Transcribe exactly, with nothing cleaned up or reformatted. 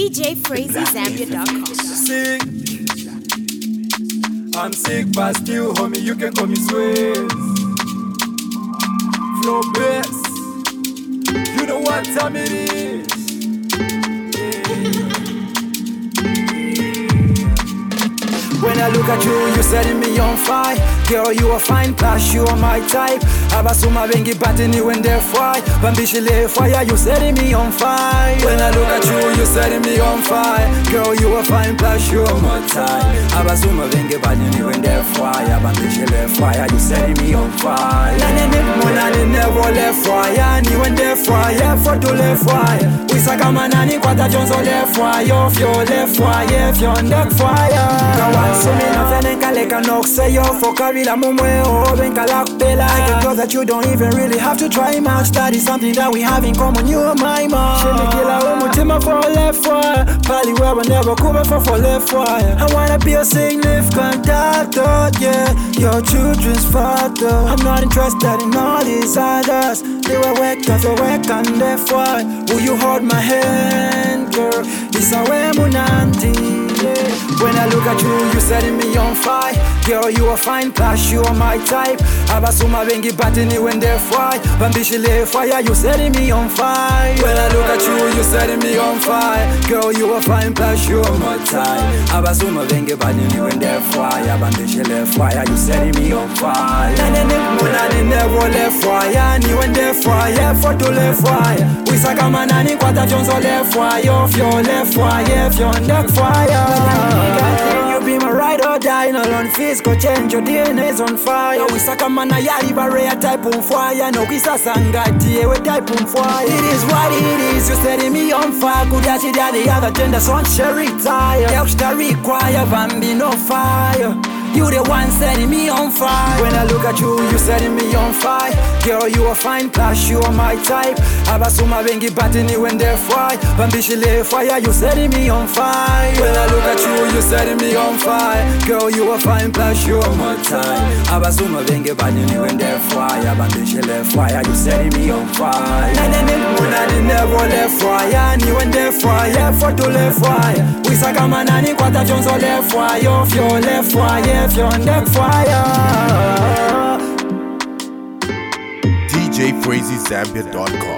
D J Frazy Zambia dot com. Sick. I'm sick, but still, homie, you can call me Swiss. Flow bass. You know what time it is. When I look at you, you setting me on fire. Girl, you a fine plus, you are my type. Abasuma bengi batini when they're fly. Bambishile fire, you setting me on fire. When I look at you, you setting me on fire. Girl, you a fine plus, you are my type. Abasuma bengi batini when they're fly. Bambishile fire, you setting me on fire. Nane nane never left fire. Ni when they're fire, for to left fire. We sakama nani kwata jonzo left fire. Off your left fire, if you're on that fire. So me nothing can like a knock say yo for Kavila Mumwe or Benkalakbela. I can know that you don't even really have to try much. That is something that we have in common, you and my mom. She me kill a woman, Tima for left fire. Pali where we never cover for for left fire. I wanna be a sing lift contactor, yeah. Your children's father. I'm not interested in all these others. They were wet cause they work on their fire. Will you hold my hand, girl? It's a way munanti. When I look at you, you setting me on fire. Girl, you a fine plus, you are my type. Abasuma bengi batini when they're fly. Bambishile fire, you setting me on fire. When I look at you, you setting me on fire. Girl, you a fine plus, you are my type. Abasuma bengi batini when they're fly. Bambishile fire, you setting me on fire. Nane never left fire. Ni when they're fire, for to left fire. We sakama nani kwata jonzo left fire. Off your left fire, if you're on that fire. You be my ride or die, no on face go change, your D N A's on fire. We saka mana yari barrier type on fire. No kisa sangati, we type on fire. It is what it is, you setting me on fire. Good as it the other gender, so she retire. Youngster require Bambi no fire. You the one setting me on fire. When I look at you, you setting me on fire. Girl, you a fine plus, you are my type. Abasuma bengi batini when they're fly. Bambishile fire, you setting me on fire. When I look at you, you setting me on fire. Girl, you a fine plus, you are my type. Abasuma bengi batini when they're fly. Bambishile fire, you setting me on fire. Nane never left fire. Ni when they're fire, for to left fire. We sakama nani kwata jonzo left fire. Off your left fire, if you're on that fire. D J Frazy Zambia dot com.